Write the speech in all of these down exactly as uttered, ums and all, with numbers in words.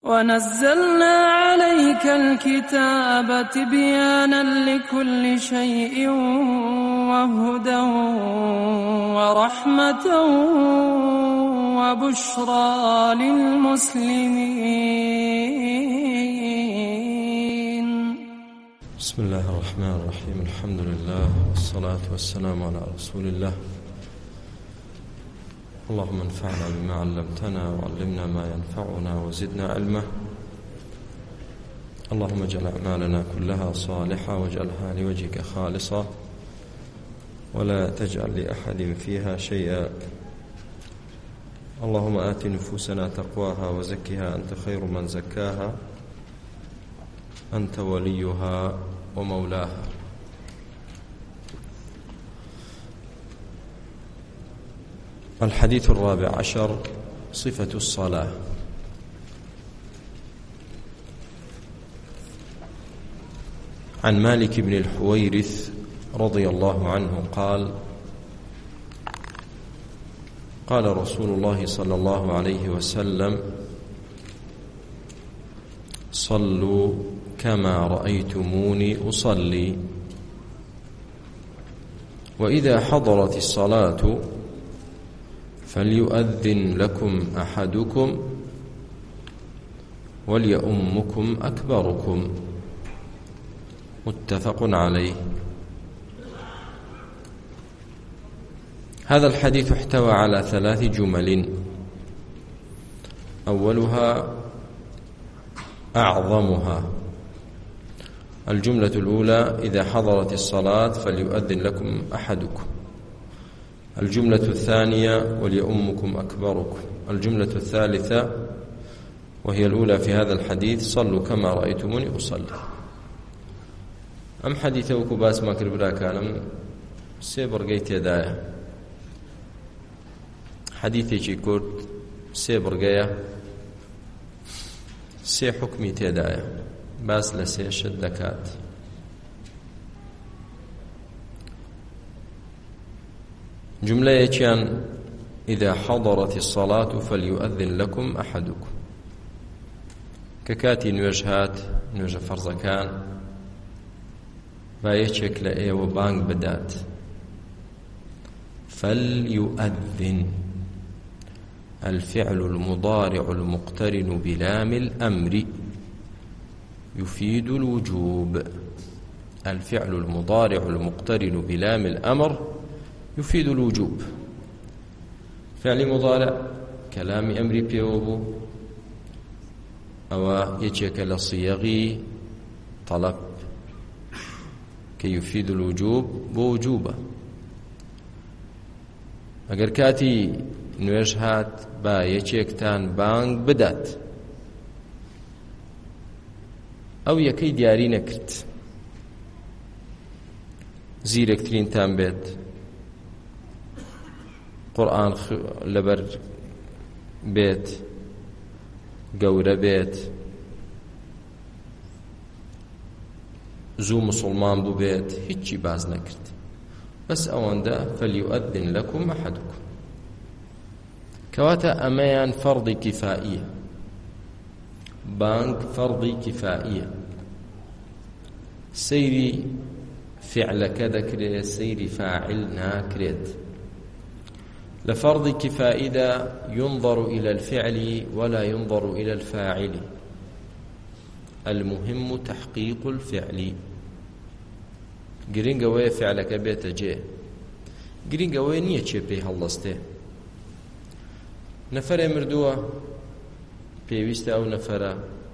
ونزلنا عليك الكتاب تبيانا لكل شيء وهدى ورحمة وبشرى للمسلمين. بسم الله الرحمن الرحيم. الحمد لله والصلاة والسلام على رسول الله. اللهم انفعنا بما علمتنا وعلمنا ما ينفعنا وزدنا علما. اللهم اجعل أعمالنا كلها صالحة واجعلها لوجهك خالصة ولا تجعل لأحد فيها شيئا. اللهم آت نفوسنا تقواها وزكها أنت خير من زكاها أنت وليها ومولاها. الحديث الرابع عشر: صفة الصلاة. عن مالك بن الحويرث رضي الله عنه قال: قال رسول الله صلى الله عليه وسلم: صلوا كما رأيتموني أصلي، وإذا حضرت الصلاة فليؤذن لكم أحدكم وليؤمكم أكبركم. متفق عليه. هذا الحديث احتوى على ثلاث جمل: أولها أعظمها الجملة الأولى: إذا حضرت الصلاة فليؤذن لكم أحدكم. الجملة الثانية: وليؤمكم أكبركم. الجملة الثالثة وهي الأولى في هذا الحديث: صلوا كما رأيتموني أصلي. أم حديث وكباس ما كربرا كانم سيبر قيت يدايا حديثي شي كورد سيبر قيا سي حكمي تيدايا باس لسي شدكات. جملة يتيان: إذا حضرت الصلاة فليؤذن لكم أحدكم. ككاتي نوجهات نوجه فرزكان بايتشك لأي وبانك بدات. فليؤذن الفعل المضارع المقترن بلام الأمر يفيد الوجوب. الفعل المضارع المقترن بلام الأمر يفيد الوجوب. فعل مضارع كلام أمر بيوبو أو يجيك لصيغي طلب كي يفيد الوجوب بوجوبه. اگر كاتي نوێژ هات با یەکێکتان بانگ بدات ئەو یەکەی دیاری نەکرد، زیرەکترینتان بێت، قورئان لەبەر بێت، گەورە بێت، زوو مسلمان بوو بێت، هیچی باز نەکرد. بس ئەوەندە فەلیؤذن لەکم ئەحەدکم. کەواتە ئەمەیان فەرضی کیفائیە. بانگ فەرضی کیفائیە. سەیری فعلەکە دەکرێت، سەیری فاعل ناکرێت. لە فەرضی کیفائیدا ينظر إلى الفعل ولا ينظر إلى الفاعل. المهم تحقيق الفعل. گرنگەوەیە فعلەکە بێتە جێ، گرنگەوەیە نییە چێ پێی هەڵدەستێ. نەفەرێ مردووە، پێویستە ئەو نەفەرە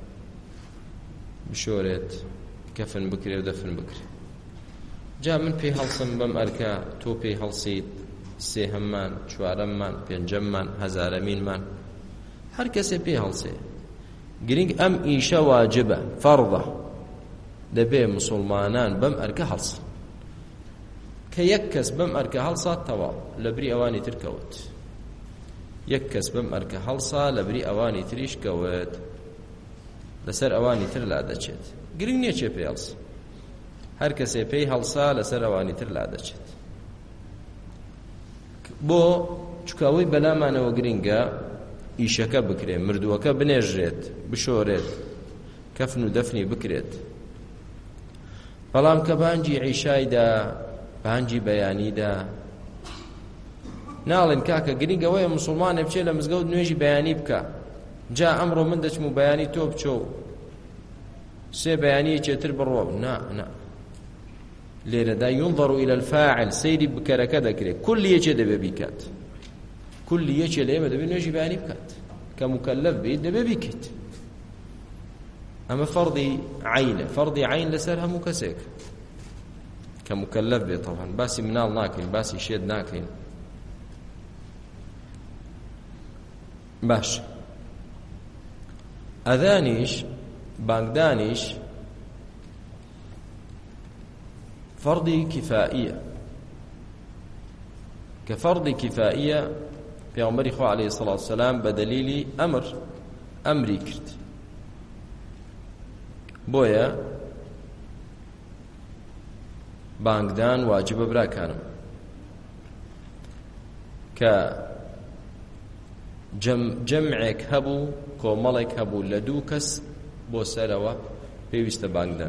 بشۆرێت، کەفن بکرێ و دەفن بکرێ. جا من پێی هەڵسم بەم ئەرکە، تۆ پێی هەڵسیت، سێهەممان، چوارەممان، پێنجەممان، هەزارەمینمان، هەر کەسێ پێی هەڵسێ. گرنگ ئەم ئیشە واجبە، فەرضە، دەبێ مسلمانان بەم ئەرکە هەڵسن. کە یەک کەس بەم ئەرکە هەڵسات تەواو، لەبری ئەوانی تر کەوت. یەک کەس بەم ئەرکە هەڵسا لەبری ئەوانی تریش کەوت، لەسەر ئەوانی تر لا دەچێت. گرنگ نییە چێ پێی هەڵسە، هەر کەسێ پێی هەڵسا لەسەر ئەوانی تر لا دەچێت. بۆ چکاوەی بەلامانەوە گرنگە ئیشەکە بکرێت مردووەکە بنێژرێت بشۆرێت کەفن و دەفنی بکرێت بەڵام کە بانگی عیشایدا بانگی بەیانیدا ناڵێن کاکە گرنگەوەیە موسڵمانێ بچێت لە مزگەوت نوێژی بەیانی بکە جا ئەمڕۆ من دەچم و بەیانی تۆ بچۆ سێ بەیانیەکێتر بڕۆ نا نا لێرەدا ينظر إلى الفاعل سەیری بکەرەکە دەکرێت کولی یەکێ دەبێ بیکات کولی یەکێ لە ئێمە دەبێت نوێژی بەیانی بکات کە مکەلەف بیت دەبێ بیکەیت ئەمە فەرضی عینە فەرضی عین لەسەر هەموو کەسێک کە مکەلەف بێت طبعا باسی مناڵ ناکەین باسی شێت ناکەین باش ئەذانیش بانگدانیش فەرضی کیفائیە کە فەرضی کیفائیە پێغەمبەری خوا عەلەیهی سەڵاتو وسەلام بە دەلیلی ئەمر ئەمری کرد بۆیە بانگدان واجبە براکانم کە جەمعێک هەبوو کۆمەڵێک هەبوو لە دوو کەس بۆ سەرەوە پێویستە بانگدان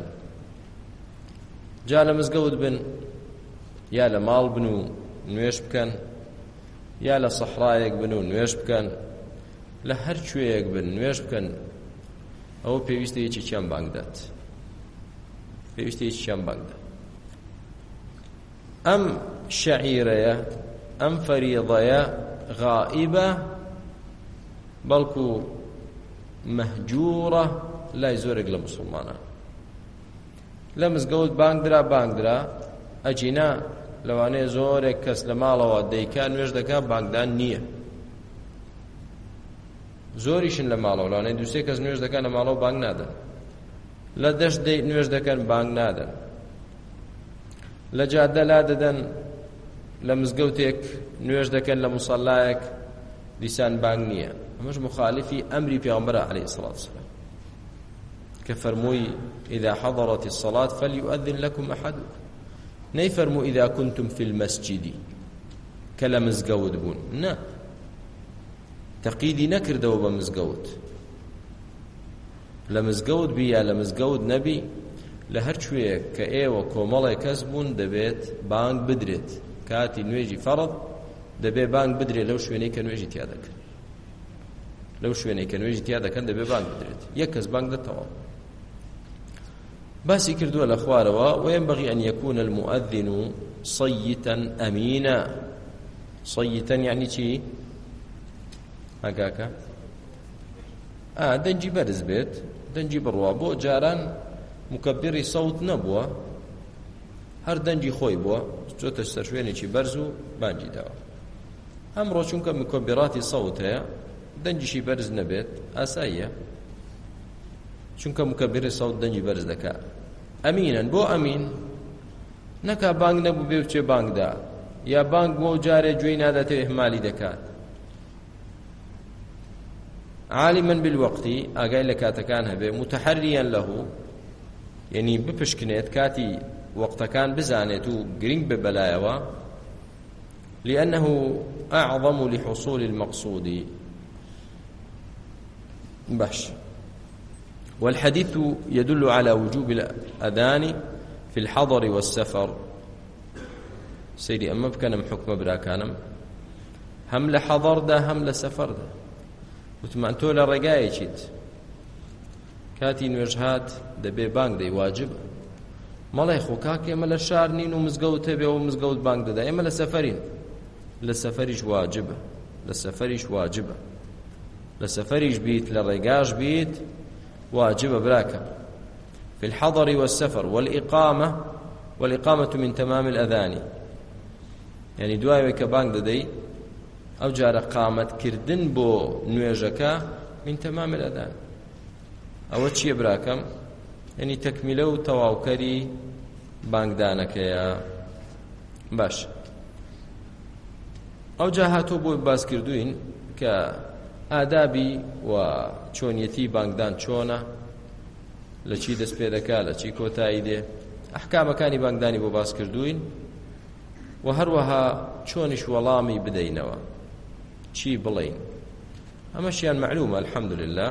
جا لە مزگەوت بن یا لە ماڵ بن و نوێش بکەن یا لە سەحرایەک بن و نوێش بکەن لە هەر کوێیەک بن نوێش بکەن ئەوە پێویستە یەکێکیان بانگدات پێویستە یەکێکیان بانگدات ئەم شەعیرەیە ئەم فەریضەیە غائبە بەڵکو مەهجوورە لای زۆرێک لە موسڵمانان لە مزگەوت بانگدرا بانگدرا ئەجینا لەوانەیە زۆرێک کەس لە ماڵەوە دەیکا نوێژ دەکا بانگدان نییە زۆریشن لە ماڵەوە لەوانەیە دووسێ کەس نوێژ دەکەن لە ماڵەوە بانگ نادەن لە دەشت نوێژ دەکەن بانگ نادەن لە جادە لا دەدەن لە مزگەوتێک نوێژ دەکەن لە موسەڵایەک دیسان بانگ نییە ئەمەش مخالفی ئەمری پێغەمبەرە عەلەیهی سەڵاتو وسەلام کە فەرمووی إذا حضرت الصلاة فليؤذن لكم أحدكم نەیفەرموو إذا كنتم في المسجد کە لە مزگەوت بوون نا تەقیدی نەکردەوە بە مزگەوت لە مزگەوت بی یا لە مزگەوت نەبی لە هەر کوێیەک کە ئێوە کۆمەڵێک کەس بوون دەبێت بانگ بدرێت کاتی نوێژی فەرض دەبێ بانگ بدرێت لەو شوێنەی کە نوێژی تیا دەکەن لەو شوێنەی کە نوێژی تیا دەکەن دەبێ بانگ بدرێت یەک کەس بانگ دەتەوە باسی کردووە لە خوارەوە وينبغي أن يكون المؤذن صيتا أمينا صيتا يعني چی ئاگاکە ئا دەنجی بەرز بێت دەنجی بڕوا بۆ جاران مکەبیری سەوت نەبووە هەر دەنجی خۆی بووە چۆتە سەر شوێنێکی بەرز و بانگی داوە ئەمڕۆ چونکە مکەبیراتی سەوت هەیە دەنجیشی بەرز نەبێت ئاساییە چونکە مکەبیری سەوت دەنجی بەرز دەکا ئەمینن بۆ ئەمین نەکا بانگ نەبوو بێ بچێ بانگدا یا بانگ بۆ جارێ گوێی ناداتێ ئیهمالی دەکات عالما بالوقتی ئاگای لە کاتەکان هەبێ متحريا له یعنی بپشکنێت کاتی وەقتەکان بزانێت و گرنگ بێ بەلایەوە لأنه أعظم لحصول المقصود باش والحديث يدل على وجوب الأذان في الحضر والسفر سيدي أما بكنم حكم براكانم هم لحضر ده هم لسفر ده وتمان تولى رقاية شيت كاتي نوجهات ده بي بانك ده واجب مالا يخو كاكي اما لشار نين ومزقوت بي ومزقوت بانك ده اما لسفرين لسفريش واجبه لسفريش واجبه لسفريش بيت لرقاش بيت واجبه براكا في الحضر والسفر والإقامة والإقامة من تمام الأذان يعني دواوي كبانك ده دي أو جار قامت كردن بو نوێژەکە من تمام الأذان أو چیە براکەم يعني تەکمیلە و تەواوکەری بانگدانەکەیە باش ئەو جا هاتۆ بۆی باس کردوین کە ئادابی و چۆنیەتی بانگدان چۆنە لە چی دەست پێ دەکا لە چی کۆتایی دێ ئەحکامەکانی بانگدانی بۆ باس کردوین و هەروەها چۆنیش وەڵامی بدەینەوە چی بڵین أمشيان معلومة الحمد لله.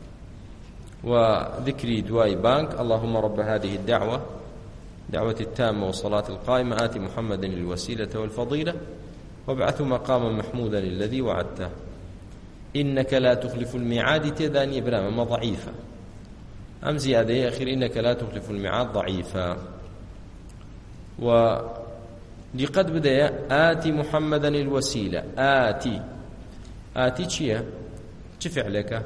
وذكري دواي بانك اللهم رب هذه الدعوة دعوة التامة والصلاة القائمة آت محمد الوسيلة والفضيلة وابعث مقاما محمودا الذي وعدته إنك لا تخلف الميعاد. تداني برامة ما ضعيفة أم زيادة يا أخير إنك لا تخلف الميعاد ضعيفة. ولقد بدأ آت محمدا الوسيلة. آتي آتي چيا چفعلك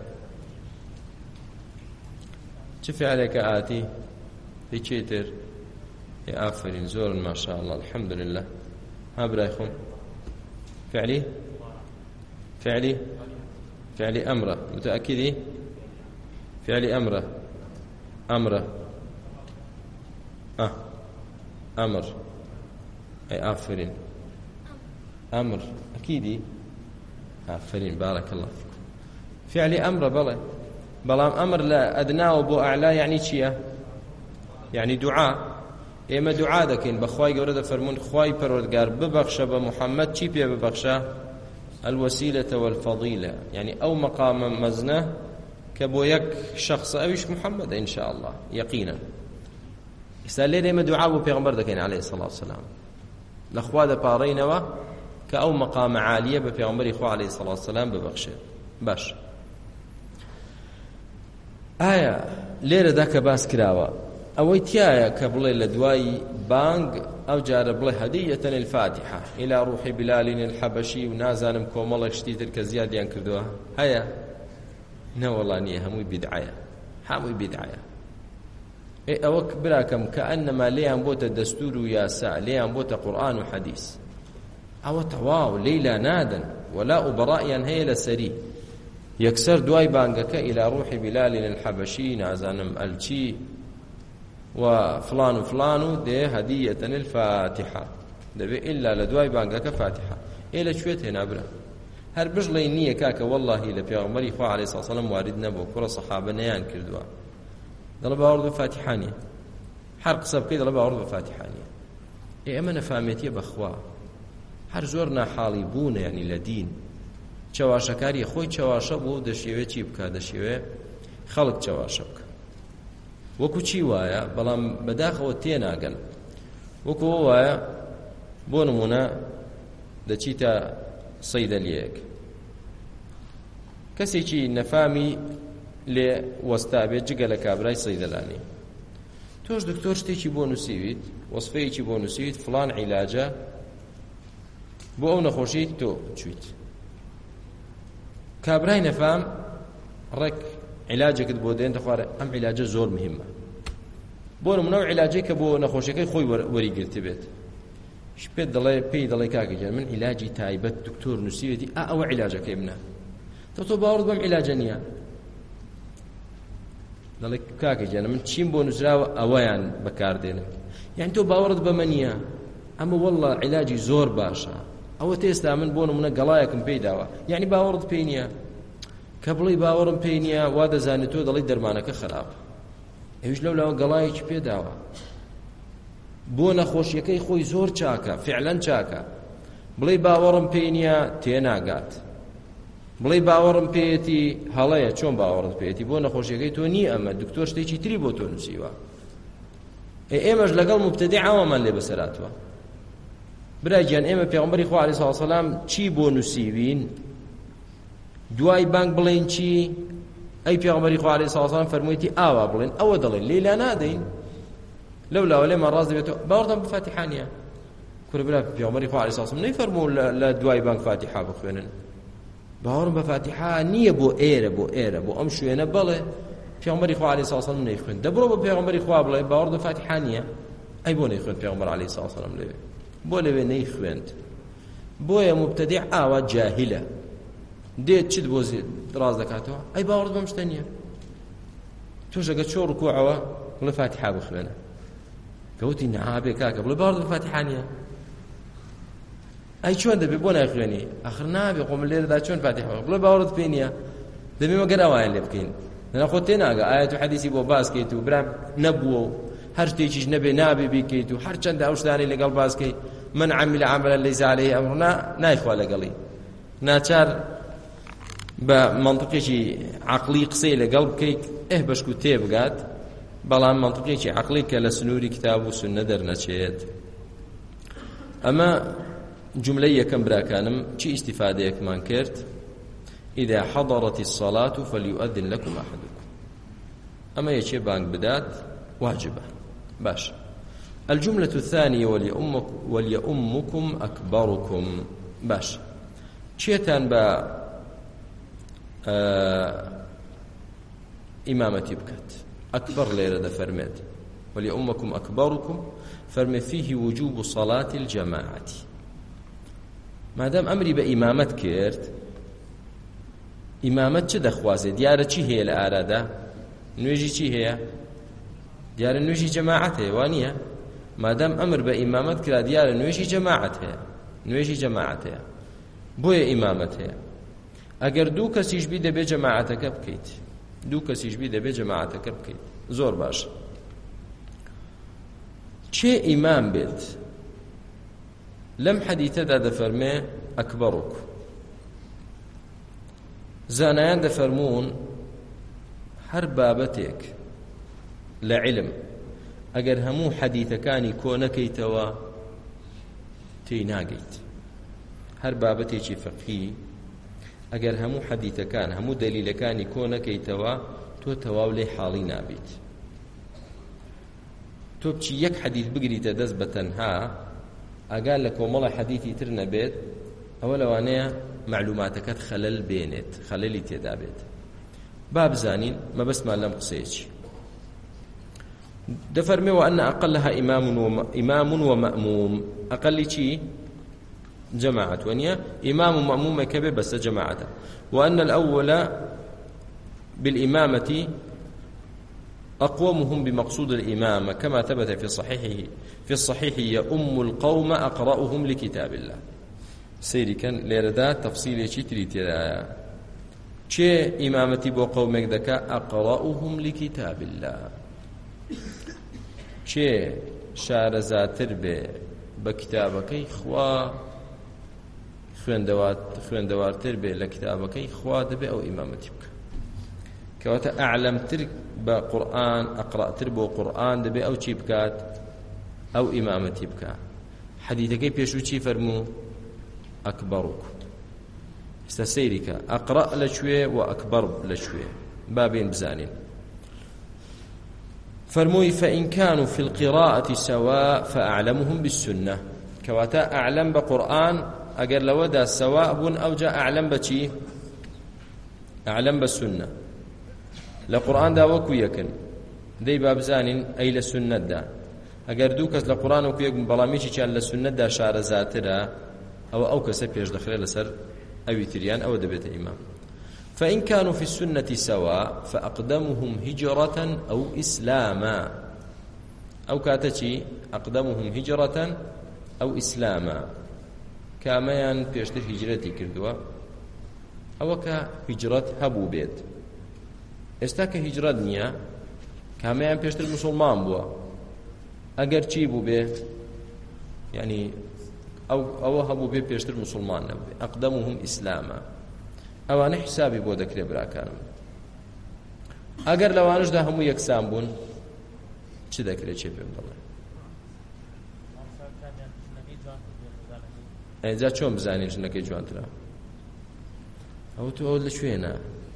چفعلك آتي في چيتر يا آفرين زور ما شاء الله الحمد لله. ها برايكم فعلي فعلي فعلي أمره متأكدين فعلي أمره أمره أه أمر أي آفرين أمر أكيدي آفرين بارك الله فيكم. فعلي أمره بلى بلام أمر لا أدناه بو أعلى يعني چيا يعني دعاء. إما دعاء دكين بخواي قورد فرمون خواي پروردگار ببخشة بمحمد چي بيا ببخشة الوسيلة والفضيلة يعني أو مقام مزنة كبو يك شخص أويش محمد إن شاء الله يقينا. يسأل لي إما دعاء بو پیغمبر دكين عليه الصلاة والسلام لخوا دا بارينوا كأو مقام عالية بپیغمبر إخوة عليه الصلاة والسلام ببخشة باش. آية ليرة داك باس كراوة أوي تيايا كبلي لدواي بانغ أو جار بلي هدية الفاتحة إلى روح بلال الحبشي ونازانم كومالك شتيتر كزيادة ينكردوها. هيا نا والله نية هموي بدعاية هموي بدعاية. إيه أوك براكم كأنما ليان بوتا دستور وياساء ليان بوتا قرآن وحديث أو تواو ليلا نادا ولا أبرائيا هيلا سري يكسر دواي بانغك إلى روح بلال الحبشي نازانم الشي وفلان وفلان دي هدية الفاتحة دبي إلا لدواي بانغك فاتحة إلا شويت هنا برا هر بجلي نية كاكا والله لبيغمري خواه عليه الصلاة والسلام وارد نبو كرة صحابة نيان كردوا دلبا ورد فاتحانية حرق سبقي دلبا ورد فاتحانية. إيه أما نفهمتي بخواه هر زۆر ناحاڵی بوون یعنی لە دین چاواشەکاری خۆی چاواشە بوو دەشێوێت چی بکە دەشێوێت خەڵک چاواشە بکە وەکو چی وایە بەڵام بەداخەوە تێناگەن وەکو وایە بۆ نمونە دەچیتە سەیدەلیەک کەسێکی نەفامی لێ وەستابێت جگە لە کابرای سەیدەلانی تۆش دکتۆر شتێکی بۆ نووسیویت وەسفەیەکی بۆ نووسیویت فڵان عیلاجە بۆ ئەو نەخۆشی تۆ چویت کابرای نەفام ڕێک عیلاجێکت بۆ دێن دەخوارە ئەم عیلاجە زۆر مهمە بۆ نمونە ئەو عیلاجەی کە بۆ نەخۆشیەکەی خۆی وەریگرت بێت پێت دەڵێ پێی دەڵێ کاکەجان من عیلاجی تایبەت دکتۆر نووسیوێتی ئا ئەوە عیلاجەکەی منە تۆ تۆ باوەڕت بەم عیلاجە نییە دەڵێ کاکەجان من چیم بۆ نووسراوە ئەوەیان بەکاردێنم یعنی تۆ باوەڕت بەمە نییە ئەمە وەڵڵا عیلاجی زۆر باشە ئەوە تێستا من بۆ نمونە گەڵایەکم پێی داوە یعنی باوەڕت پێی نییە کە بڵی باوەڕم پێی نییە وا دەزانێت تۆ دەڵی دەرمانەکە خراپە ئەویش لەولاوە گەڵایەکی پێ داوە بۆ نەخۆشیەکەی خۆی زۆر چاکە فعلەن چاکە بڵی باوەڕم پێی نییە تێناگات بڵی باوەڕم پێیەتی هەڵەیە چۆن باوەڕت پێیەتی بۆ نەخۆشیەکەی تۆ نی ئەمە دکتۆر شتێکی تری بۆ تۆ نووسیوە ئێمەش لەگەڵ مبتەدیعەوەمان لێ بەسەراتوە برای گیان ئێمە پێغەمبەری خوا عەلەیهی سەڵاتو وەسەلام چی بۆ نووسیوین دوای بانگ بڵێن چی ئەی پێغەمبەری خوا عەلەیهی سەڵاتو وەسەلام فەرموویەتی ئاوا بڵێن ئەوە دەڵێن لێلا نادەین لەولاوە لێمان ڕاست دەبێتەوە باوەڕتان بە فاتیحە نییە کورە برا پێغەمبەری خوا عەلەیهی سەڵاتو وەسەلام نەیفەرموو لە دوای بانگ فاتیحە بخوێنن باوەڕم بە فاتیحە نییە بۆ ئێرە بۆ ئێرە بۆ ئەم شوێنە بەڵێ پێغەمبەری خوا عەلەیهی سەڵاتو وەسەلام نەیخوێن دەبڕۆ بە پێغەمبەری خوا بڵێ باوەڕ بە فاتیحە نییە ئەی بۆ نەیخوێن پێغەمبەر عەلەیهی سەڵاتو وەسەلام لەوێ بۆ لەوێ نەیخوێند بۆیە مبتەدیع ئاوا جاهلە دێت چت بۆ ڕاست دەکاتەوە ئەی باوەڕت بەم شتە نییە تۆش ئەگەر چۆ ڕکووعەوە بڵێ فاتیحە بخوێنە کەوتی نەعابێ کاکە بڵێ باوەڕت بە فاتیحە نییە ئەی چۆن دەبێ بۆ نایخوێنی ئەخر نابێ خۆ من لێرەدا چۆن فاتیحە بڵێ باوەڕت پێی نییە دەبێ مەگەر ئەوایان لێ بکەین لەنە خۆت تێناگە ئایەت و حەدیثی بۆ باسکەیت و برام نەبووە و هەر شتێکیش نەبێ نابێ بیکەیت و هەر چەندە ئەو شتانەی لەگەڵ باسکەی من عمل عملا ليس عليه أمرنا نايخوا لەگەڵی ناچار بە منطقێکی عەقڵی قسەی لەگەڵ بکەیت ئێ بەشک و تێبگات، بەڵام منطقێکی عەقڵی کە لە سنووری کتاب و سوننە دەرنەچێت. ئەمە جملەی یەکەم براکانم چی ئیستیفادەیەکمان کرد؟ إذا حضرت الصلاة فليؤذن لكم أحدكم. أما يشي بانك بدات واجبة. باش. الجملة الثانية وليؤمك وليؤمكم أكبركم. باش. شيتان با آه إمامتي بكت أكبر ليلة دا فرمت وليؤمكم أكبركم فرمي فيه وجوب صلاة الجماعة. ما دام أمري بإمامت كيرت ئیمامەت چ دەخوازێت؟ دیارە چی هەیە لە ئارادا؟ نوێژی چی هەیە؟ دیارە نوێژی جەماعەت هەیە، وانییە؟ مادام ئەمر بە ئیمامەت کرا دیارە نوێژی جەماعەت هەیە، نوێژی جەماعەت هەیە، بۆیە ئیمامەت هەیە. ئەگەر دوو کەسیش بی دەبێت جەماعەتەکە بکەیت، دوو کەسیش بی دەبێت جەماعەتەکە بکەیت. زۆر باش. چێ ئیمام بێت؟ لەم حەدیثەدا دەفەرمێ ئەکبەڕوک. زانایان دەفەرموون هەر بابەتێک لە عیلم ئەگەر هەموو حەدیثەکانی کۆ نەکەیتەوە تێی ناگەیت. هەر بابەتێکی فقهی ئەگەر هەموو حەدیثەکان هەموو دەلیلەکانی کۆ نەکەیتەوە تۆ تەواو لێ حاڵی نابیت. تۆ بچی یەک حەدیث بگریتە دەست بە تەنها ئەگەر لە کۆمەڵە حەدیثی تر نەبێت ئەوە لەوانەیە معلوماتەکەت خەلەل بێنێت، خەلەلی تێدا بێت. با بزانین مەبەستمان لەم قسەیەکی دەفەرمێەوە ئەنە ئەقەلەها ئیمام ومەئموم. ئەقەلی چی؟ جەماعەت، وەنیە ئیمام و مەئمومێکە بێ بەسە جەماعەتە. وأن الأول بالإمامة أقومهم بمقصود الإمامة كما ثبت في صحيحه في الصحيح يؤم القوم أقرأهم لكتاب الله. سيري كان ليردا تفصيل شي تريتيا چه امامتي بو قومك دكا اقراهم لكتاب الله. چه شارزاتر به بكتابكي خوا خويندوات خويندوارتر به لكتابكي خوا دبه او امامتي بك كواتا اعلم تر بقران اقراتر بو قران دبه او چي بكات او امامتي بك. حديثكي بيشو چي فرمو أكبركم. استسيرك أقرأ لشوية وأكبر لشوية بابين بزانين. فرموي فإن كانوا في القراءة سواء فأعلمهم بالسنة. كواتا أعلم بقرآن أقر لودا سواء بن أو جاء أعلم بشي أعلم بالسنة. لقرآن دا وكو يكن دي باب زانين أي لسنة دا أقر دوكس لقرآن وكو يكن بلاميشي كان لسنة دا شعر زاترا أو أو كسب يجدخل لسر أو تريان أو دبيت إمام. فإن كانوا في السنة سواء فأقدمهم هجرة أو إسلاما. أو كاتشي أقدمهم هجرة أو إسلاما كاميان بيشتر هجرتي كردوا أو كهجرة هبو بيت استاك هجرة نيا كاميان بيشتر مسلمان بوا أجر چی بو بيت يعني أو أو هبو بي بيشتر مسلمان نبي أقدمهم إسلاما أو أنا حسابي بودا كريبرا كانوا أجر لو أنش ده هم يكسام بون چه ذكره چه بيم الله إذا چون بزاني شنك جوان ترى أو تقول لشوينا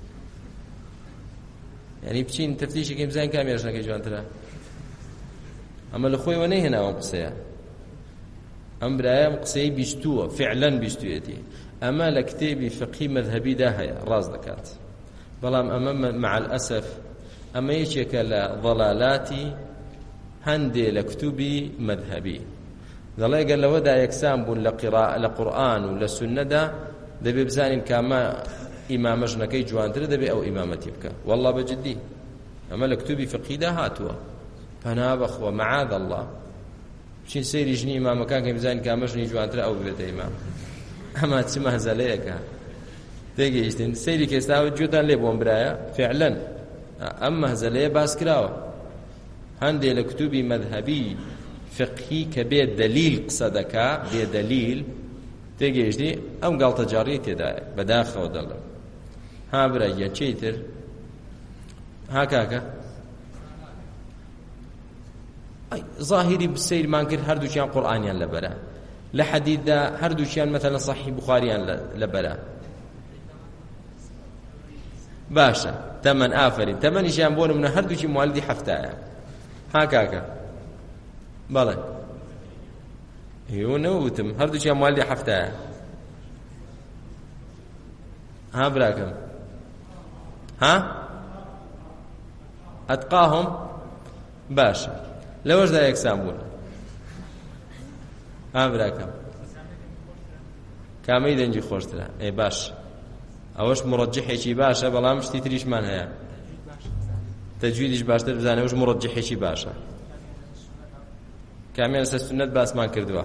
يعني بتشين تفتيش كم زين كام يرشنك جوان ترى أما الأخوي ونيه هنا وقصيا أم برايا مقصي بيشتوه فعلا بيشتويتي أما لكتابي فقهي مذهبي داهية راز دكات بلام أمام مع الأسف أما يشيك ضلالاتي هندي لكتبي مذهبي ذلك قال له ودا يكسام بون لقراءة لقرآن ولا سنة دا دبي بزانين كما إمام جنكي جوانتر دبي أو إمامتي بك والله بجدي أما لكتبي فقهي دا هاتوا فنابخ ومعاذ الله شين سيري جني إمام كان كي بزانين كما جني جوانتر أو بيت إمام أما تسمى زليك تيجي إشتين سيري كيستاوي جوتان ليبون برايا فعلا أما زلية باس كراوة هندي لكتبي مذهبي فقهي كبير دليل قصدك بدليل تيجي إشتي أم قال تجاري تدا بداخل ودلم ها برایە چیتر ها کاکە ظاهری سیرمان کرد هەردووچیان قورئانیان لەبەرە لە حەدیثدا هەردووچیان مەثەڵەن صحیح بوخاریان لەبەرە باشە تەمەن ئافرین تەمەنیشیان بۆ نمونە هەردووچی موالدی هەفتایە ها کاکە بەڵێ هیو نەوتم هەردووچیان موالدی هەفتایە ها براکەم ها ئەتقاهم باشە لەوەشدا یەکسان بوون ها براکەم کامەی دەنجی خۆشترە ئێ باش ئەوەش مڕەجحێکی باشە بەڵام شتی تریشمان هەیە تەجویدیش باشتر بزانێ ئەوش مڕەجحێکی باشە کامیان لەسەر سونەت باسمان کردووە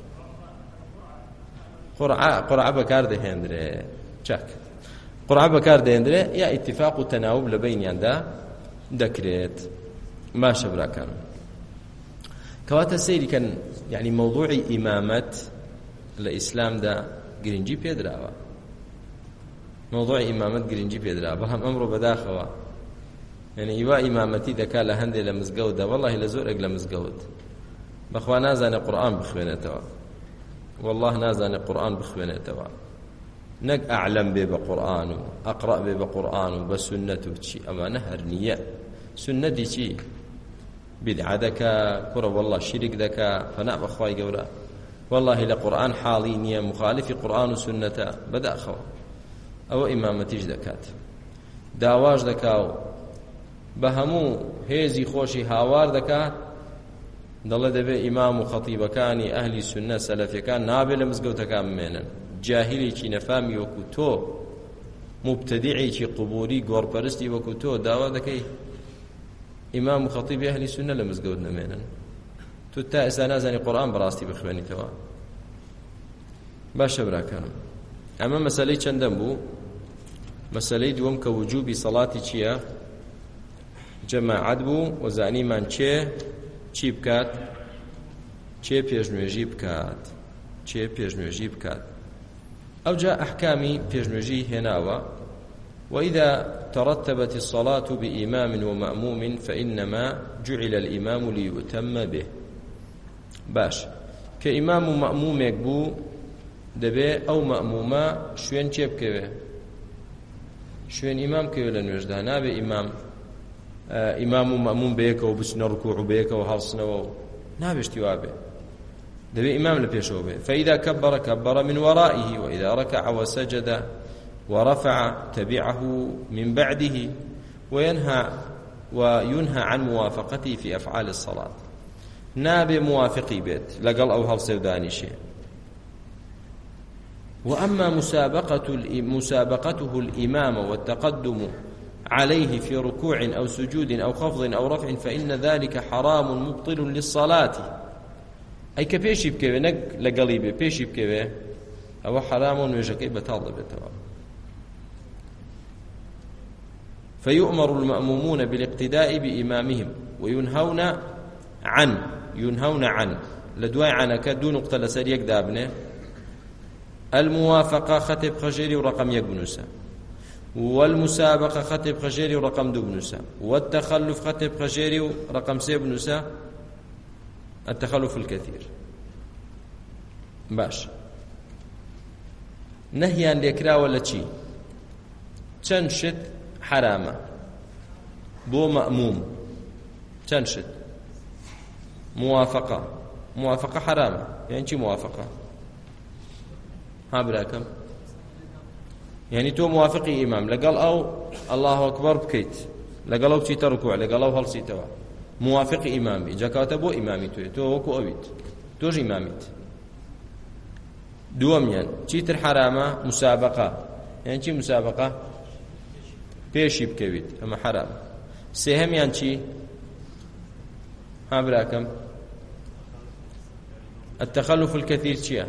قورعە بەکار دەهێنرێ چاک قورعە بەکار دەهێنرێ یا ئیتیفاق و تەناوب لە بەینیاندا دەکرێت باشە براکانم کەواتە سەیریکەن یعنی مەوضوعی ئیمامەت لە ئیسلامدا گرنگی پێدراوە مەوضوعی ئیمامەت گرنگی پێدراوە بەڵام ئەمڕۆ بەداخەوە یعنی ئیوا ئیمامەتی دەکا لە هەندێک لە مزگەوتدا وەڵڵاهی لە زۆرێک لە مزگەوت بەخوا نازانێ قورئان بخوێنێتەوە والله نازانێ قورئان بخوێنێتەوە نەک ئەعلەم بێ بە قورئان و ئەقرأ بێ بە قورئان و بە سونەت و چی ئەمانە هەر نییە سنەتی چی بدعە دەکا کوڕە وەڵڵا شیرک دەکا فەنا بەخوای گەورە وەڵڵاهی لە قورئان حاڵی نییە مخالفی قورئان و سونەتە بەداخەوە ئەوە ئیمامەتیش دەکات داواش دەکا و بە هەموو هێزی خۆشی هاوار دەکات دەڵێ دەبێ ئیمام و خەتیبەکانی ئەهلی سونە سەلەفیەکان نابێت لە مزگەوتەکان بمێنن جاهیلێکی نەفامی وەکو تۆ مبتەدیعێکی قبوری گۆڕپەرستی وەکو تۆ داوا دەکەی ئیمام و خەتیبی ئەهلی سونە لە مزگەوت نەمێنن تو تا ئێستا نازانی قورئان بەڕاستی بخوێنیتەوە باشە براکانم ئەمە مەسەلەی چەندەم بوو مەسەلەی دووەم کە وجوبی سەڵاتی چییە جەماعەت بوو وەزانیمان چێ چی بکات چێ پێشنوێژی بکات چێ پێشنوێژی بکات ئەوجا ئەحکامی پێشنوێژی هێناوە وإذا ترتبت الصلاة بإمام ومأموم فإنما جعل الإمام ليؤتم به باش كإمام ومأموم يكبو دبي أو مأموما شوين چێ بکەوێ شوين إمام كوێ لە نوێژدا نابێ إمام ئیمام و مەموم بەیەکەوە بچنە ڕکوع و بەیەکەوە هەڵسنەوە نابێ شتی وا بێ دەبێ ئیمام لە پێشەوە بێ فإذا كبر كبر من ورائه وإذا ركع وسجد ورفع تبعه من بعده وينهى وينهى عن موافقته في أفعال الصلاة نابێ موافقی بێت لەگەڵ ئەو هەڵسێودانیشێ وأما مسابقة مسابقته الإمام والتقدم عليه في ركوع أو سجود أو خفض أو رفع فإن ذلك حرام مبطل للصلاة أي كبيشي بكوي نق لقليبه بيشي بكوي أو حرام ويجكي بطالب التواب فيؤمر المأمومون بالاقتداء بإمامهم وينهون عن ينهون عن لدواء عنك دون نقطة لسريك دابنه الموافقة خطب خجيري ورقم يقبنوسا والمسابقة خطب خجيري ورقم دو بنوسا والتخلف خطب خجيري ورقم سي بنوسا التخلف الكثير باش نهيا ليكرا ولا شي تنشد حرامة بو مأموم تنشد موافقة موافقة حرامة يعني شي موافقة ها براكم يعني تو موافقي إمام لقال أو الله أكبر بكيت لقال أو تيتا ركوع لقال أو هلسيتوا موافقي إمامي جا كاتبو إمامي تو تو وكو أبيت توج إماميت دوم يعني تيتر حرامة مسابقة يعني شي مسابقة بيشي بكويت أما حرام سهم يعني شي ها براكم التخلف الكثير شيء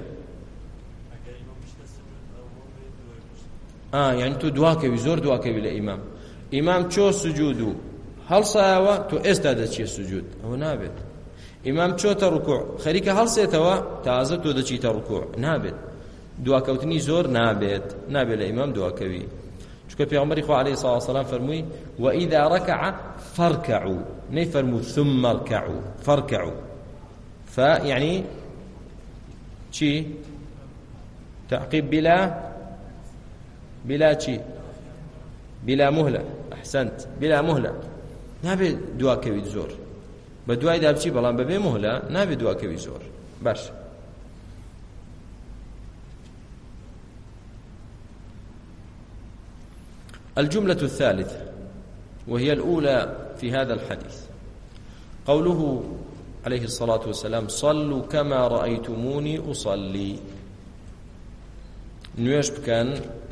آه يعني تو دواكوي زور دواكوي لإمام إمام چو سجودو هل صاوا تو استاد چي سجود هو نابد إمام چو تركوع خريكه هل سيتوا تازه تو دچي تركوع نابد دواكوتني زور نابد نابد لإمام دواكوي چونکە پێغەمبەری خوا عەلەیهی سەڵاتو وەسەلام فەرمووی وإذا ركع فاركعوا نەیفەرموو ثم اركعوا فاركعوا فيعني چی تعقيب بلا بلا چی بلا مهلة أحسنت بلا مهلة نابێ دواکەویت زۆر بە دوای دابچی بەڵام بەبێ مهلە نابێ دواکەوی زۆر باش. الجملة الثالثة وهي الأولى في هذا الحديث قوله عليه الصلاة والسلام صلوا كما رأيتموني أصلي نوێژ بکەن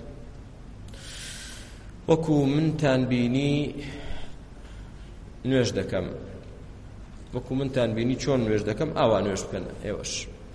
وەکو منتان بینی نوێژ دەکەم وەکو منتان بینی چۆن نوێژ دەکەم ئاوا نوێژ بکەن ئێوەش.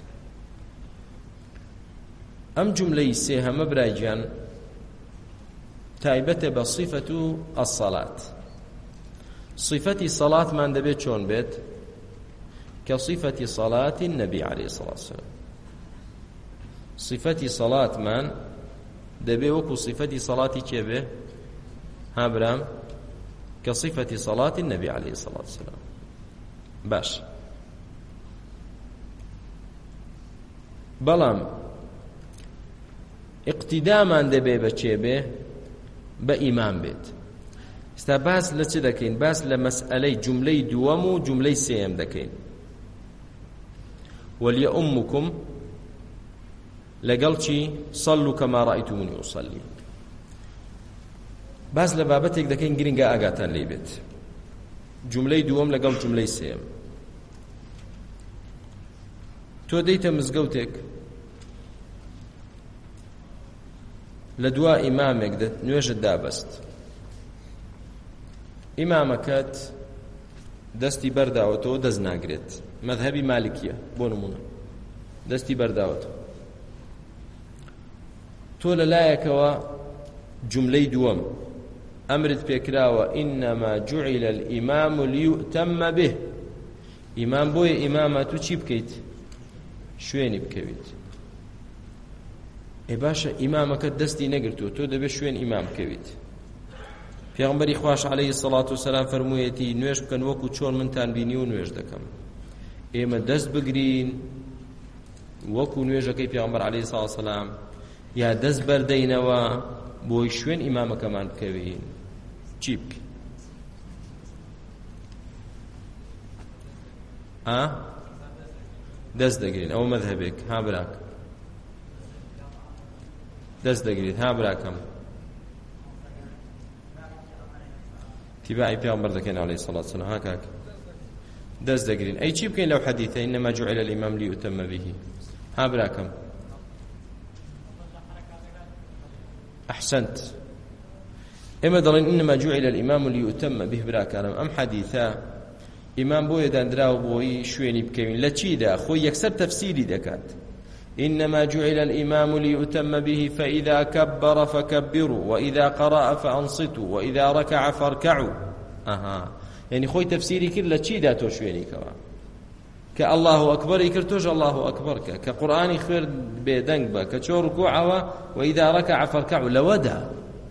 ئەم جوملەی سێ هەمە برایگیان تایبەتە بە صیفەت و ئەسەڵات. صیفەتی سەڵاتمان دەبێت چۆن بێت کە صیفەتی سەڵاتی نەبی عەلەیهی سەڵاتو وەسەلام. صیفەتی سەڵاتمان دەبێ وەکو صیفەتی سەڵاتی کێ بێ ها برام کە صیفەتی سەڵاتی نەبی عەلەیهی سەڵاتو وەسەلام. باش بەڵام اقتیدامان دەبێ بە چێ بێ بە ئیمام بێت. ئێستا باس لە چ دەکەین؟ باس لە مەسئەلەی جوملەی دووەم و جوملەی سێم دەکەین. وەلیەئومکم لەگەڵ چی صەلوا کەما ڕەئەیتمونی ئوصەلی. باس لە بابەتێک دەکەین گرنگە ئاگاتان لێ بێت. جوملەی دووەم لەگەڵ جوملەی سێم. تۆ دەیتە مزگەوتێک لە دوا ئیمامێک نوێژت دابەست. ئیمامەکەت دەستی بەرداوەتەوە دەست ناگرێت. مەذهەبی مالکیە بۆ نمونە دەستی بەرداوەتەوە. تۆ لەلایەکەوە جوملەی دووەم ئەمرت پێکراوە ئینەما جوعیل الئیمام لیوتەمە به. ئیمام بۆیە ئیمامە تو چی بکەیت؟ شوێنی بکەویت. ئێ باشە ئیمامەکەت دەستی نەگرتووە تۆ دەبێت شوێن ئیمام بکەویت. پێغەمبەری خوش عەلەیهی سەڵاتو وەسەلام فەرموویەتی نوێژ بکەن وەکو چۆن منتان بینی و نوێژ دەکەم. ئێمە دەست بگرین وەکو نوێژەکەی پێغەمبەر عەلەیهی سەڵاتو وەسەلام یا دەست بەردەینەوە بۆی شوێن ئیمامەکەمان بکەوین. چی بکەین؟ ئا دەست دەگرین. ئەوە مەذهەبێک. ها براک دەست دەگرێت. ها براکەم تیباعی پێغەمبەر دەکەین عەلەیهی سەڵاتو وەسەلام. ها کاک دەست دەگرین. ئەی چی بکەین لەو حەدیثە ئینەما جوعیل الئیمام لیوتەمە به؟ ها براکەم أحسنت. إما دلين إنما جعل الإمام ليؤتم به براكانم. أم حديثا إمام بوي داندراو بوي شويني بكوين لا چي دا خو يكسر تفسيري دكات. إنما جعل الإمام ليؤتم به فإذا كبر فكبروا وإذا قرأ فأنصتوا وإذا ركع فاركعوا. أها يعني خوي تفسيري كل چي دا تو شويني كوا كالله أكبر يكرتوج الله أكبر كقرآن خير بيدنك با كشور ركوعه وإذا ركع فاركعوا لودا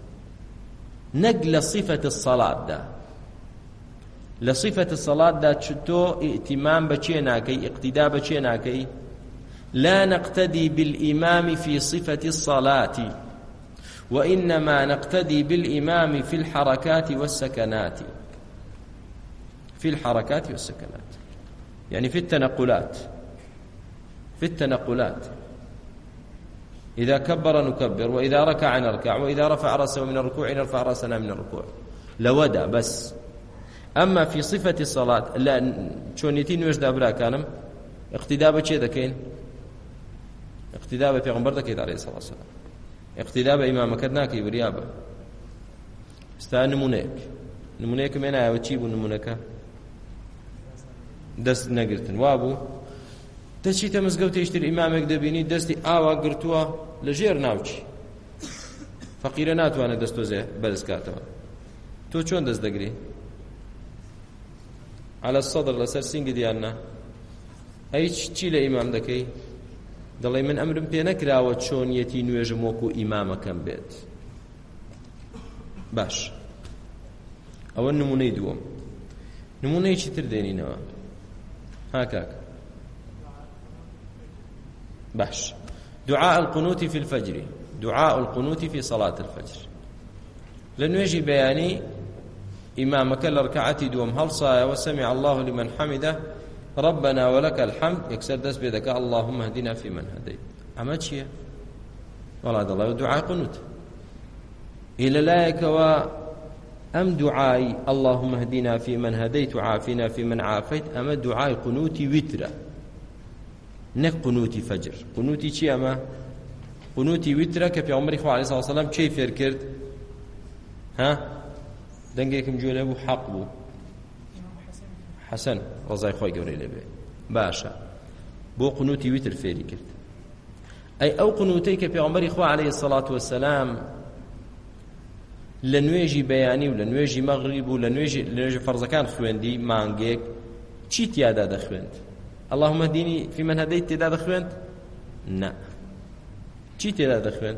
نقل صفة الصلاة دا لصفة الصلاة دا تشتو ائتمام بچيناكي اقتداء بچيناكي لا نقتدي بالإمام في صفة الصلاة وإنما نقتدي بالإمام في الحركات والسكنات في الحركات والسكنات يعني في التنقلات في التنقلات إذا كبر نكبر وإذا ركع نركع وإذا رفع رأسه من الركوع نرفع رأسنا من الركوع لودا بس. أما في صفة الصلاة لا شونيتين وجد أبرا كانم اقتداء بشيء ذكين اقتداء في غنبر ذكيت عليه الصلاة والسلام اقتداء بإمامك ناكي بريابة استاء نمونيك نمونيك من آية وتشيب نمونيك دەست نەگرتن. وابوو دەچیتە مزگەوت تێشتر ئیمامێک دەبینی دەستی ئاوا گرتووە لە ژێر ناوچی فەقیرە ناتوانێت دەست تۆزێ بەرز کاتەوە. تۆ چۆن دەست دەگری؟ عەلە السەدر لەسەر سینگت یاننا؟ ئەی چی لە ئیمام دەکەی؟ دەڵێ من ئەمرم پێ نەکراوە چۆنیەتی نوێژم وەکو ئیمامەکەم بێت. باش ئەوە نمونەی دووەم. نمونەیەکی تر دێنینەوە. ها کاک باش. دعاء القنوت في الفجر، دعاء القنوت في صلاة الفجر. لنواجي بياني إمامك لركعتي دوم هلصا وسمع الله لمن حمده ربنا ولك الحمد يكسر دس بيدك اللهم اهدنا في من هديت. أما تشيه والله هذا الله دعاء قنوت إلى لا يكوى أم دعاء اللهم اهدنا في من هديت وعافنا في من عافيت، أما دعاء قنوتي وترة نك قنوتي فجر. قنوتي شي أما قنوتي وترة كفي عمر إخوة عليه الصلاة والسلام كيف يركرد؟ ها دنگێکم گوێ لێ بوو حەق بوو حەسەن ڕزای خۆی گەورەی لێ بێ باشە بۆ قنوتی ویتر فێری کرد. ئەی ئەو قنوتەی کە پێغەمبەری خوا عەلەیهی السەڵات وەسەلام لە نوێژی بەیانی و لە نوێژی مەغریب و لە نوێژی لە نوێژی فەرزەکان خوێندی مانگێک چی تیادا دەخوێند؟ اللهم اهدني في من هديت تێدا دەخوێند؟ نا. چی تێدا دەخوێند؟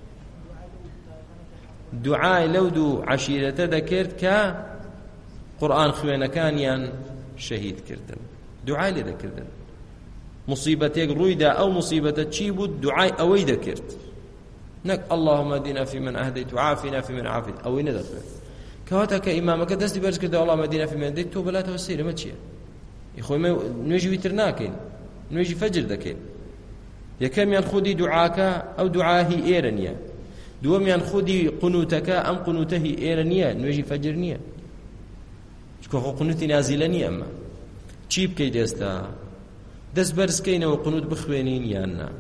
دوعای لەو دوو عەشیرەتە دەکرد کە قورئان خوێنەکانیان شەهید کردن، دوعای لێ دەکردن. مصیبەتێک ڕوویدا ئەو مصیبەتە چی بوو؟ دوعای ئەوەی دەکرد، نەک اللهم اهدنا في من هديت وعافنا في من عافيت ئەوەی نەدەخوێت. کەواتە کە ئیمامەکە دەستی بەرز کردە اللهم اهدنا في من هديت تۆ بەلاتەوە سەیرەمە چییە؟ خۆی نوێژی ویتر ناکەین، نوێژی فەجر دەکەین. یەکەمیان خودی دوعاکە ئەو دوعاهی ئێرە نییە، دووەمیان خودی قنوتەکە ئەم قنوتە هی ئێرە نییە، نوێژی فەجر نییە، چکە خۆ قنوتی نازیلە نییە. ئەمە چی بکەیت ئێستا؟ دەست بەرزکەینەوە قنوت بخوێنین یان نا؟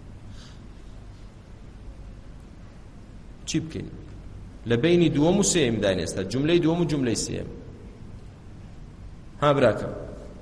چی بکەین؟ لە بینی دووەم و سێم داین ئێستا، جملەی دووەم و جملەی سێم. ها براکەم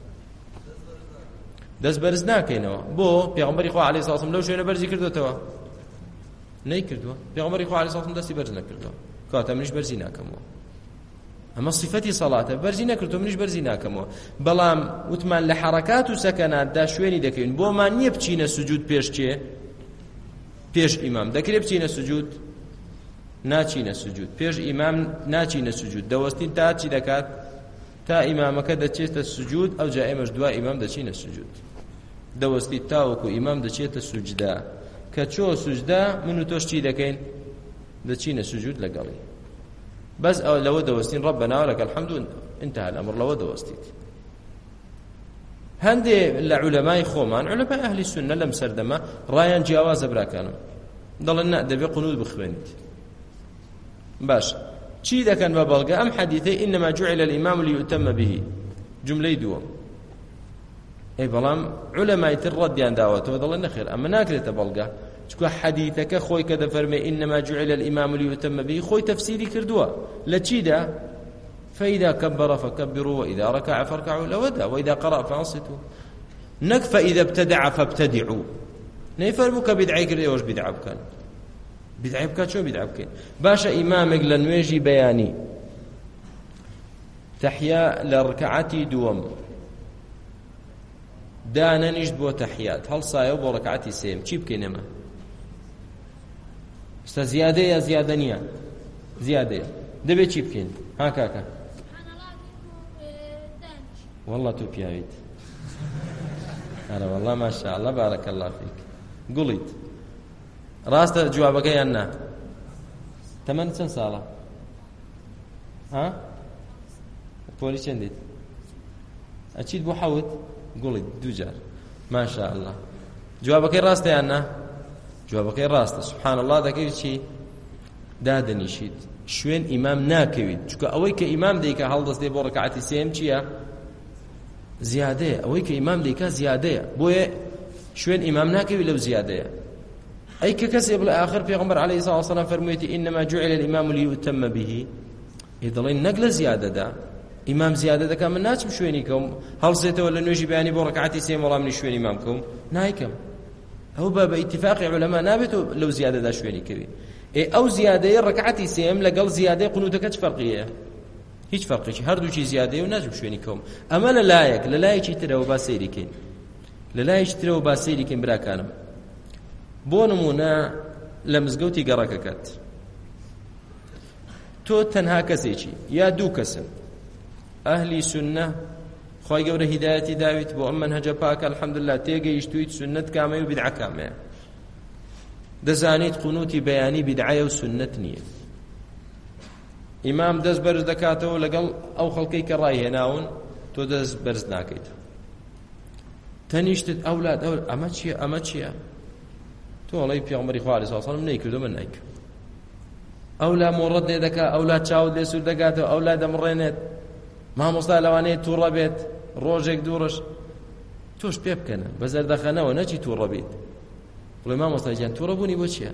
دەست بەرز ناکەینەوە. بۆ پێغەمبەری خوا عەلەیهی سەڵام لەو شوێنە بەرزی کردوتەوە؟ نەیکردووە. پێغەمبەری خوا عەلەیهی سەڵام دەستی بەرز نەکردووە، کاتە منیش بەرزی ناکەمەوە. ئەمە صفەتی سەڵاتە، بەرزی نەکردووە منیش بەرزی ناکەمەوە. بەڵام وتمان لە حەرەکات و سەکەناتدا شوێنی دەکەین. بۆمان نییە بچینە سوجود پێش چێ؟ پێش ئیمام. دەکرێت بچینە سوجود؟ ناچینە سوجود. پێش ئیمام ناچینە سوجود. دەوەستین تا چی دەکات؟ تا ئیمامەکە دەچێتە سوجود، ئەو جا ئێمەش دوای ئیمام دەچینە سوجود. دەوەستی تاوەکو ئیمام دەچێتە سوجدا، کە چۆ سوجدا من و تۆش چی دەکەین؟ دەچینە سوجود لەگەڵی. بەس ئەو لەوە دەوەستین رەبەنا وەلەکە الحەمد انتهى الأمر، لەوە دەوەستیت. هەندێ لە عولەمای خۆمان، عولەمای ئەهلی سوننە لەم سەردەمە ڕایان جیاوازە براکانم، دەڵێن نا دەبێ قنوت بخوێنیت. باش چی دەکەن بە بەڵگە؟ ئەم حەدیثەی إنما جعل الإمام ليؤتم به، جملەی دووەم. ئەی بەڵام عولەمای تر ڕەدیان داوەتەوە، دەڵێن نەخێر ئەمە ناکرێتە بەڵگە، چکە حەدیثەکە خۆی کە دەفەرمێ إنما جعل الإمام ليؤتم به خۆی تەفسیری کردووە لە چیدا؟ فإذا كبر فكبروا وإذا ركع فاركعوا لەوەدا وإذا قرأ فأنصتوا، نەک فإذا ابتدع فابتدعوا. نەیفەرموو کە بیدعی کرد ئێوەش بیدعە بکەن. بیدعی بکات چۆن بیدعە بکەین؟ باشە ئیمامێک لە نوێژی بەیانی تەحیا لە ڕکعەتی دووەم دانەنیشت بۆ تەحیات، هەڵسایەوە بۆ ڕکعەتی سێم، چی بکەین ئێمە؟ ستا زیادەیە زیادە نییە؟ زیادەیە. دەبێت چی بکەین؟ ها کاکە والله تۆ پیاویت. ئەرە والله ماشاءالله بارەکە الله فیک. گوڵیت ڕاستە جوابەکە یان نا؟ تەمەن چەند ساڵە؟ ها؟ پۆلی چەندیت؟ ئەچیت بۆ حەوت؟ گوڵیت دوو جار. ماشاءالله. جوابەکەی ڕاستە یان نا؟ جوابەکەی ڕاستە. سبحان الله دەکەویت چی؟ دادەنیشیت، شوێن ئیمام ناکەویت، چونکە ئەوەی کە ئیمام دەیکە هەڵدەستێ بۆ ڕکعەتی سێم چییە؟ زیادەیە. ئەوەی کە ئیمام دەیکە زیادەیە، بۆیە شوێن ئیمام ناکەوی لەو زیادەیە. ئەی کە کەسێ بڵێ ئاخر پێغەمبەر عەلەیهی سەڵاتو وەسەلام فەرموویەتی إنما جعل الإمام ليؤتم به، ئێ دەڵێن نەک لە زیادەدا ئیمام زیادە دەکا، من ناچم شوێنی کەوم هەڵسێتەوە لە نوێژی بەیانی بۆ ڕکعەتی سێم وەڵام منی شوێنی ئیمام کەوم، نایکەم. ئەو بە بە ئیتیفاقی عولەما نابێتەوە لەو زیادەدا شوێنی کەوی. ئێ ئەو زیادەیە ڕکعەتی سێم لەگەڵ زیادەی قنوتەکە چ فەرقیەیە؟ هیچ فەرقێکی، هەردووچی زیادەیە و ناچم شوێنی کەوم. ئەمە لە لایەک، لە لایەکی ترەوە با سەیریکەین، لە لایەکی ترەوە با سەیریکەین براکانم. بۆ نمونە لە مزگەوتی گەڕەکەکەت تۆ تەنها کەسێکی یا دوو کەسن ئەهلی سونە خی گەورە هیدایەتی داویت بۆ ئەم منهەجە پاکە الحەمدولله تێگەیشتویت سونەت کامەیە و بیدعە کامەیە دەزانیت قونوتی بەیانی بیدعەیە و سونەت نییە ئیمام دەست بەرز دەکاتەوە لەگەڵ ئەو خەڵکەی کە ڕایهێناون تۆ دەست بەرز ناکەیت تەنیشتت ئەولاد ئەمە چییە ئەمە چییە تۆ ئەڵەی پێغەمبەری خوا عەلەیهی سەڵام نەیکردو من نایکرد ئەولا مۆڕەت لێ دەکا ئەولا چاوت لێ سوور دەکاتەوە ئەولا دەمڕێنێت مامۆستا لەوانەیە تووڕە بێت ڕۆژێک دووڕەش تۆش پێ بکەنە بە زەردەخەنەوە نەچی تووڕە بیت بڵێ مامۆستا گیان تووڕە بوونی بۆ چییە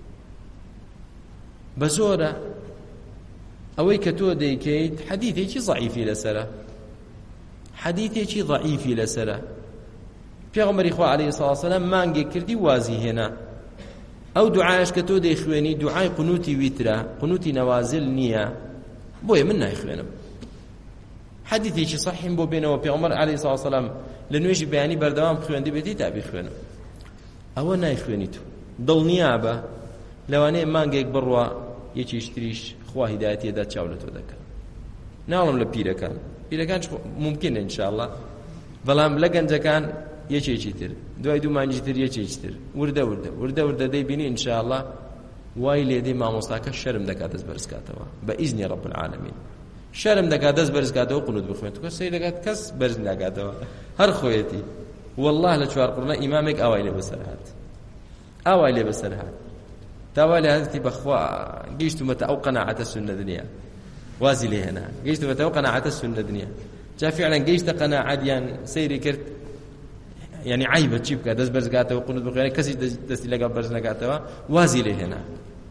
بە زۆرە ئەوەی کە تۆ دەیکەیت حەدیثێکی ضەعیفی لەسەرە حەدیثێکی ضەعیفی لەسەرە پێغەمبەری خوا عەلەیهی سەڵاتو وەسەلام مانگێک کردی وازی هێنا ئەو دوعایش کە تۆ دەیخوێنی دوعای قونوتی ویترە قونوتی نەوازل نییە بۆیە من نایخوێنم حەدیثێکی صەحیحم بۆ بێنەوە پێغەمبەر عەلەیهی سەڵاتو وەسەلام لە نوێژی بەیانی بەردەوام خوێندی بێتی تا بیخوێنم ئەوە نایخوێنی تو دڵنیا بە لەوانەیە مانگێک بڕوا یەکیش تریش خوا هیدایەتیەدا چاو لە تۆ دەکات ناڵم لە پیرەکان پیرەکان ممکنە ئینشاءڵڵا بەڵام لە گەنجەکان یەکێکی تر دوای دوو مانگی تر یەکێکی تر وردە وردە وردە وردە دەیبینی ئینشاءڵڵا وای لێدەی مامۆستاکە شەرم دەکات دەست بەرزکاتەوە بە ئیزنی ڕەب العالەمین شەرم دەکات دەست بەرزکاتەوە قونوت بخوێنێت کەس سەی دەکات کەس بەرز ناکاتەوە هەر خۆیەتی والله لە چوار قڕنە ئیمامێک ئاوای لێ بەسەر هات ئاوای لێ بەسەر هات داوا لێ هاتی بەخوا گەیشتومەتە ئەو قەناعەتە سونە دنیا وازی لێ هێنا گەیشتومەتە ئەو قەناعەتە سونە دنیا جا فعلا گەیشتە قەناعەتیان سەیری کرد یعنی عیبە چی بکات دەست بەرزکاتەوە قونوت بخوێنێت کەسی دەستی لەگەڵ بەرز نەکاتەوە وازی لێ هێنا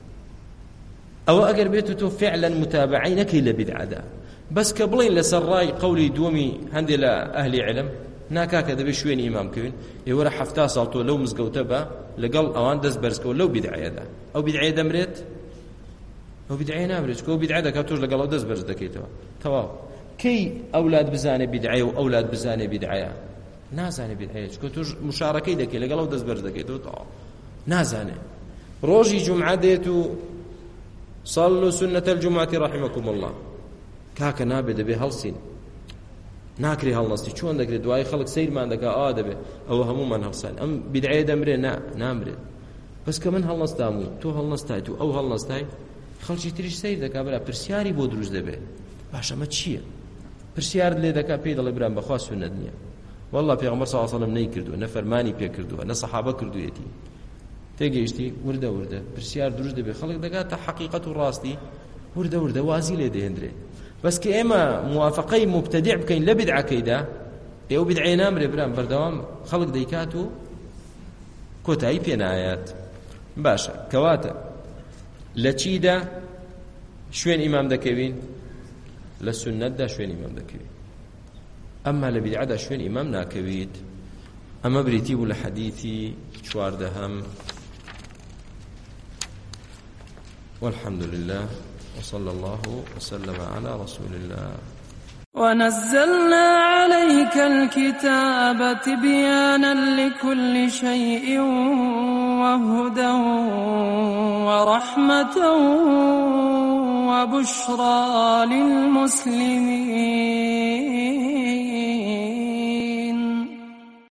ئەوە ئەگەر بێت تۆ فعلا متابعەی نەکەی لە بیدعەدا بەس کە بڵین لەسەر ڕای قەولی دووەمی هەندێک لە ئەهلی عیلم ناکاکە دەبێت شوێنی ئیمام کەوین ئێوەرە حەفتا ساڵ تۆ لەو مزگەوتە بە لەگەڵ ئەوان دەست بەرزکەوە لەو بیدعەیەدا ئەو بیدعەیە دەمرێت ئەو بیدعەیە نامرێت چکە ئەو بیدعە دەکات تۆش لەگەڵ ئەو دەست بەرز دەکەیتەوە تەواو کەی ئەولاد بزانێ بیدعەیە و ئەولاد بزانێ بیدعەیە نازانێ بیدعەیە چکە تۆش مشارەکەی دەکەی لەگەڵ ئەو دەست بەرز دەکەیتەوە تەواو نازانێ ڕۆژی جومعە دێت و صلوا سنة الجمعة رحمكم الله کاکە نابێ دەبێ هەڵسین ناکرێ هەڵنەستی چۆن دەکرێت دوای خەڵک سەیرمان دەکا ئا دەبێ ئەوە هەمومان هەڵسان ئەم بیدعەیە دەمرێ نا نامرێت بەس کە من هەڵنەستام و تۆ هەڵنەستایت و ئەو هەڵنەستای خەڵکی تریش سەیر دەکا برا پرسیاری بۆ دروست دەبێت باش ئەمە چییە پرسیار لێ دەکا پێی دەڵێ برام بەخوا سونەت نییە والله پێغەمبەر صلی الله علیه و سلم نەیکردووە نە فەرمانی پێ کردووە نە سەحابە کردوویەتی تێگەیشتی وردە وردە پرسیار دروست دەبێت خەڵک دەگاتە حەقیقەت و ڕاستی وردە وردە وازی لێ دەهێنرێت بەس کە ئێمە موافقەی مبتەدیع بکەین لە بیدعەکەیدا ئێوە بیدعەیە نامرێ برام بەردەوام خەڵک دەیکات و کۆتایی پێ نایات باشە کەواتە لە چیدا شوێن ئیمام دەکەوین لە سونەتدا شوێن ئیمام دەکەوین ئەمما لە بیدعەدا شوێن ئیمام ناکەویت ئەمە بریتی بوو لە حەدیثی چواردەهەم والحمد لله وصلى الله وسلم على رسول الله ونزلنا عليك الكتاب تبيانا لكل شيء وهدى ورحمة وبشرى للمسلمين